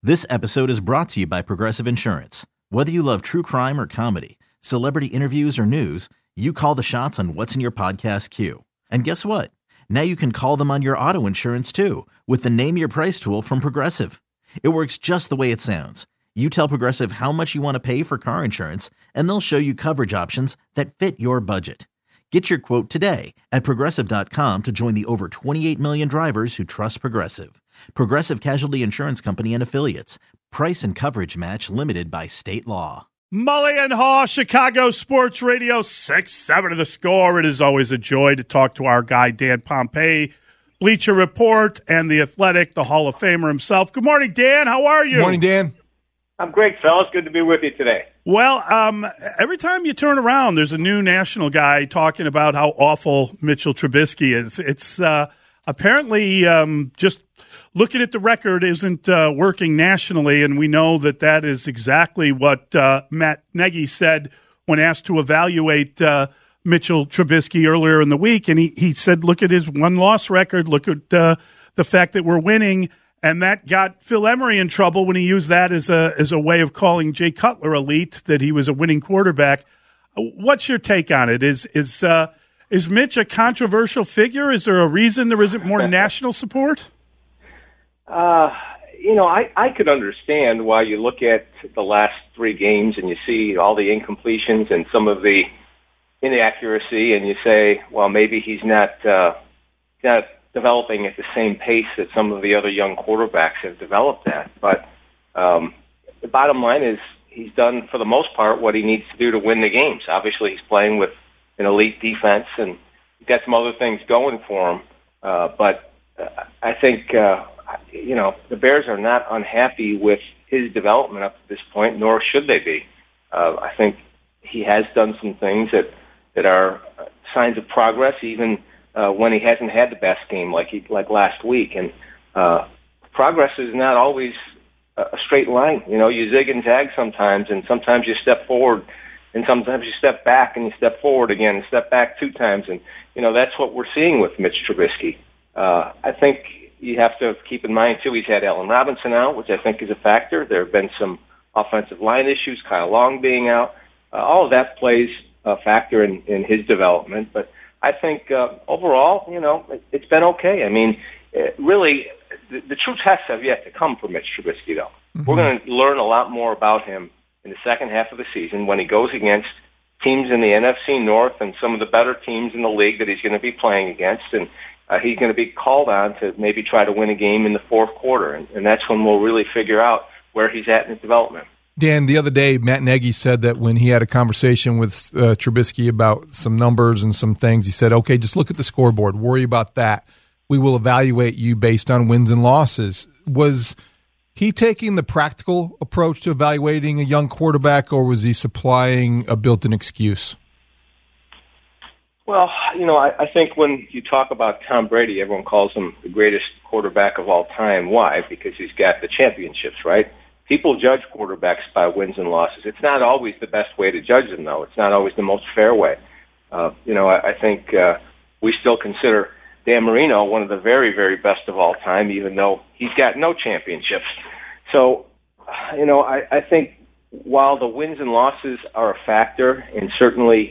This episode is brought to you by Progressive Insurance. Whether you love true crime or comedy, celebrity interviews or news, you call the shots on what's in your podcast queue. And guess what? Now you can call them on your auto insurance too with the Name Your Price tool from Progressive. It works just the way it sounds. You tell Progressive how much you want to pay for car insurance, and they'll show you coverage options that fit your budget. Get your quote today at Progressive.com to join the over 28 million drivers who trust Progressive. Progressive Casualty Insurance Company and Affiliates. Price and coverage match limited by state law. Mully and Haw, Chicago Sports Radio, 6-7 of the score. It is always a joy to talk to our guy, Dan Pompei, Bleacher Report, and The Athletic, the Hall of Famer himself. Good morning, Dan. How are you? Good morning, Dan. I'm great, fellas. Good to be with you today. Well, every time you turn around, there's a new national guy talking about how awful Mitchell Trubisky is. It's apparently just looking at the record isn't working nationally, and we know that is exactly what Matt Nagy said when asked to evaluate Mitchell Trubisky earlier in the week. And he said, look at his one-loss record, look at the fact that we're winning. And that got Phil Emery in trouble when he used that as a way of calling Jay Cutler elite, that he was a winning quarterback. What's your take on it? Is Mitch a controversial figure? Is there a reason there isn't more national support? I could understand why you look at the last three games and you see all the incompletions and some of the inaccuracy, and you say, well, maybe he's not developing at the same pace that some of the other young quarterbacks have developed at. But the bottom line is he's done, for the most part, what he needs to do to win the games. Obviously, he's playing with an elite defense, and he's got some other things going for him. But I think, the Bears are not unhappy with his development up to this point, nor should they be. I think he has done some things that are signs of progress, even when he hasn't had the best game like last week. And progress is not always a straight line. You zig and zag sometimes, and sometimes you step forward, and sometimes you step back, and you step forward again, and step back two times. And, that's what we're seeing with Mitch Trubisky. I think you have to keep in mind, too, he's had Allen Robinson out, which I think is a factor. There have been some offensive line issues, Kyle Long being out. All of that plays a factor in his development. But I think overall, it's been okay. I mean, really, the true tests have yet to come for Mitch Trubisky, though. Mm-hmm. We're going to learn a lot more about him in the second half of the season when he goes against teams in the NFC North and some of the better teams in the league that he's going to be playing against. And he's going to be called on to maybe try to win a game in the fourth quarter. And that's when we'll really figure out where he's at in his development. Dan, the other day, Matt Nagy said that when he had a conversation with Trubisky about some numbers and some things, he said, okay, just look at the scoreboard. Worry about that. We will evaluate you based on wins and losses. Was he taking the practical approach to evaluating a young quarterback, or was he supplying a built-in excuse? Well, I think when you talk about Tom Brady, everyone calls him the greatest quarterback of all time. Why? Because he's got the championships, right? People judge quarterbacks by wins and losses. It's not always the best way to judge them, though. It's not always the most fair way. I think we still consider Dan Marino one of the very, very best of all time, even though he's got no championships. So, I think while the wins and losses are a factor, and certainly,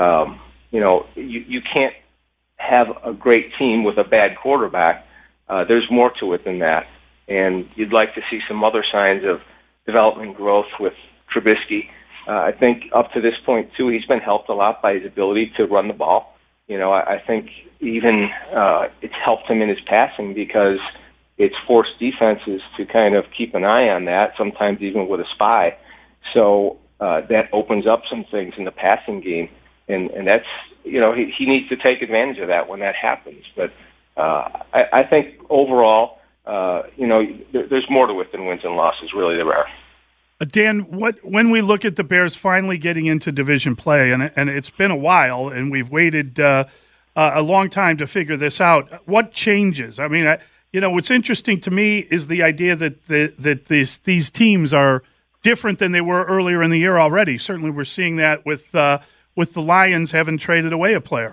you can't have a great team with a bad quarterback, there's more to it than that. And you'd like to see some other signs of development growth with Trubisky. I think up to this point, too, he's been helped a lot by his ability to run the ball. I think even it's helped him in his passing because it's forced defenses to kind of keep an eye on that, sometimes even with a spy. So that opens up some things in the passing game. And that's, he needs to take advantage of that when that happens. But I think overall, there's more to it than wins and losses, really there are. Dan, when we look at the Bears finally getting into division play, and it's been a while, and we've waited a long time to figure this out, what changes? I mean, what's interesting to me is the idea that these teams are different than they were earlier in the year already. Certainly we're seeing that with the Lions having traded away a player.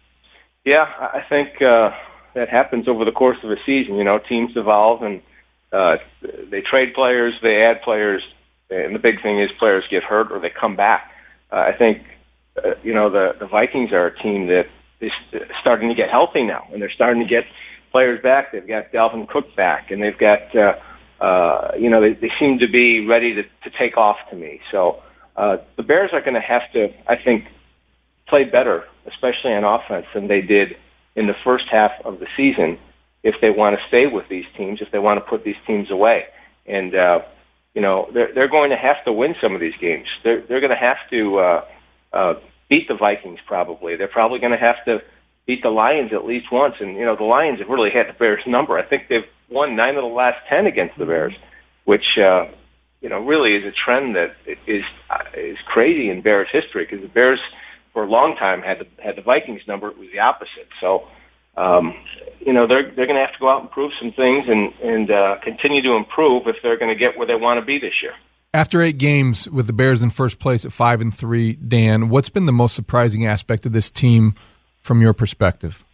Yeah, I think that happens over the course of a season. Teams evolve, and They trade players, they add players, and the big thing is players get hurt or they come back. I think, the Vikings are a team that is starting to get healthy now, and they're starting to get players back. They've got Dalvin Cook back, and they've got, they seem to be ready to take off to me. So the Bears are going to have to, I think, play better, especially on offense, than they did in the first half of the season if they want to stay with these teams, if they want to put these teams away. And, they're going to have to win some of these games. They're going to have to beat the Vikings probably. They're probably going to have to beat the Lions at least once. And, the Lions have really had the Bears' number. I think they've won 9 of the last 10 against the Bears, which, really is a trend that is crazy in Bears history, because the Bears for a long time had the Vikings number. It was the opposite. So, they're going to have to go out and prove some things and continue to improve if they're going to get where they want to be this year. After 8 games with the Bears in first place at 5-3, Dan, what's been the most surprising aspect of this team from your perspective?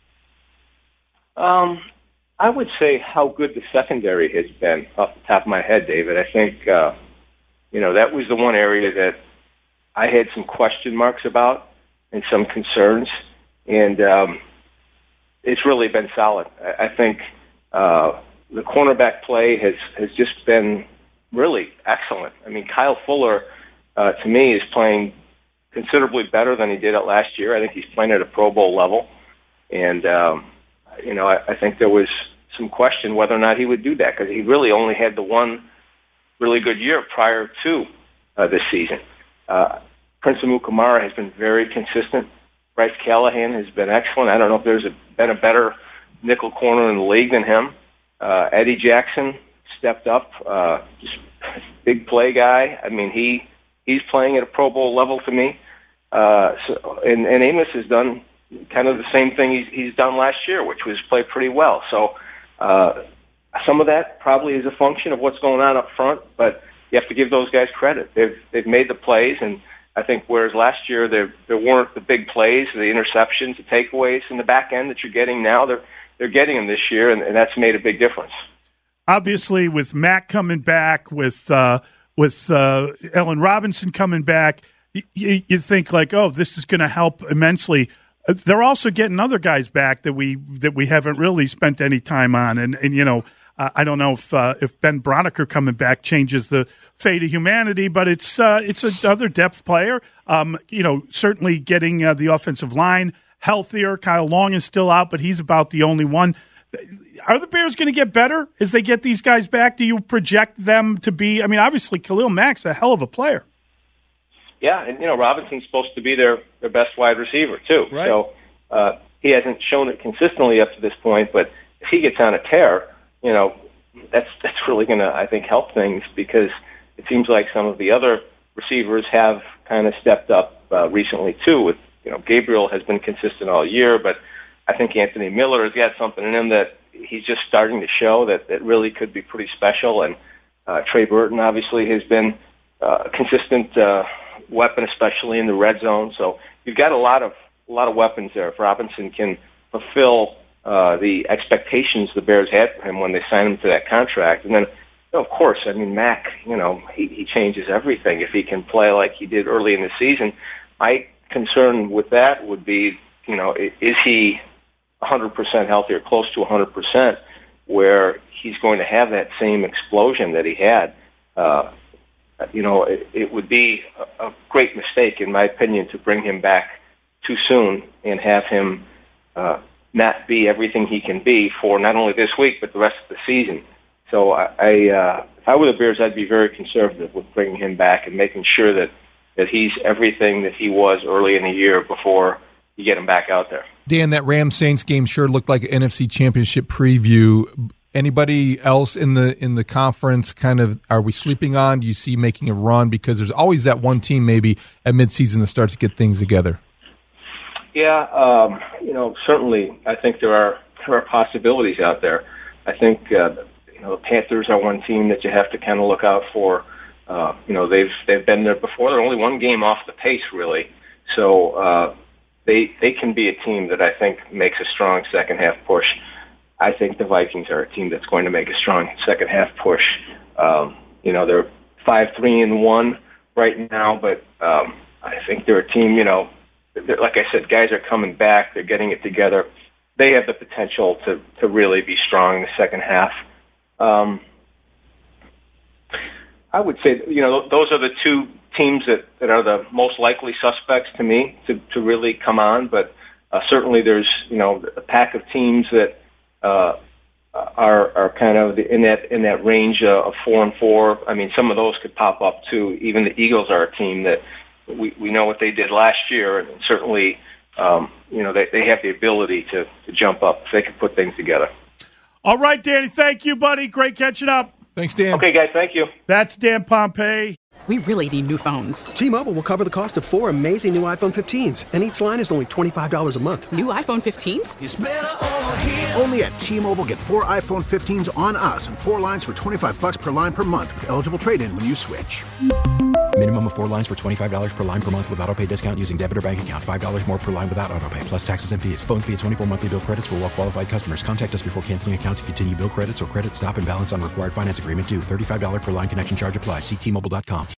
I would say how good the secondary has been off the top of my head, David. I think, that was the one area that I had some question marks about and some concerns. And it's really been solid. I think the cornerback play has just been really excellent. I mean, Kyle Fuller, to me, is playing considerably better than he did at last year. I think he's playing at a Pro Bowl level. And, I think there was some question whether or not he would do that, because he really only had the one really good year prior to this season. Prince Amukamara has been very consistent. Bryce Callahan has been excellent. I don't know if there's been a better nickel corner in the league than him. Eddie Jackson stepped up, just big play guy. I mean, he's playing at a Pro Bowl level to me. And Amos has done kind of the same thing he's done last year, which was play pretty well. So some of that probably is a function of what's going on up front, but you have to give those guys credit. They've made the plays, and I think whereas last year there weren't the big plays, the interceptions, the takeaways in the back end that you're getting now, they're getting them this year, and that's made a big difference. Obviously, with Mack coming back, with Allen Robinson coming back, you think like, oh, this is going to help immensely. They're also getting other guys back that we haven't really spent any time on, and I don't know if Ben Broniker coming back changes the fate of humanity, but it's another depth player. Certainly getting the offensive line healthier. Kyle Long is still out, but he's about the only one. Are the Bears going to get better as they get these guys back? Do you project them to be? I mean, obviously Khalil Mack's a hell of a player. Yeah, and Robinson's supposed to be their best wide receiver too. Right. So he hasn't shown it consistently up to this point, but if he gets on a tear, that's really going to, I think, help things, because it seems like some of the other receivers have kind of stepped up recently too. With Gabriel has been consistent all year, but I think Anthony Miller has got something in him that he's just starting to show that really could be pretty special. And Trey Burton obviously has been a consistent weapon, especially in the red zone. So you've got a lot of weapons there. If Robinson can fulfill the expectations the Bears had for him when they signed him to that contract, and then of course, I mean, Mack, he changes everything if he can play like he did early in the season. My concern with that would be, is he 100% healthy or close to 100%, where he's going to have that same explosion that he had? It would be a great mistake, in my opinion, to bring him back too soon and have him not be everything he can be for not only this week but the rest of the season. So if I were the Bears, I'd be very conservative with bringing him back and making sure that he's everything that he was early in the year before you get him back out there. Dan, that Rams-Saints game sure looked like an NFC Championship preview. Anybody else in the conference kind of are we sleeping on? Do you see making a run? Because there's always that one team maybe at midseason that starts to get things together. Yeah, certainly I think there are possibilities out there. I think the Panthers are one team that you have to kind of look out for. They've been there before. They're only one game off the pace, really. So they can be a team that I think makes a strong second half push. I think the Vikings are a team that's going to make a strong second half push. They're 5-3-1 right now, but I think they're a team, like I said, guys are coming back. They're getting it together. They have the potential to really be strong in the second half. I would say, those are the two teams that are the most likely suspects to me to really come on. But certainly there's, a pack of teams that are kind of in that range of 4-4. I mean, some of those could pop up too. Even the Eagles are a team that we know what they did last year, and certainly, they have the ability to jump up if they can put things together. All right, Danny. Thank you, buddy. Great catching up. Thanks, Dan. Okay, guys. Thank you. That's Dan Pompei. We really need new phones. T-Mobile will cover the cost of 4 amazing new iPhone 15s, and each line is only $25 a month. New iPhone 15s? It's better over here. Only at T-Mobile, get 4 iPhone 15s on us and 4 lines for $25 per line per month with eligible trade-in when you switch. Minimum of 4 lines for $25 per line per month with autopay discount using debit or bank account. $5 more per line without autopay, plus taxes and fees. Phone fee at 24 monthly bill credits for well-qualified customers. Contact us before canceling account to continue bill credits or credit stop and balance on required finance agreement due. $35 per line connection charge applies. See T-Mobile.com.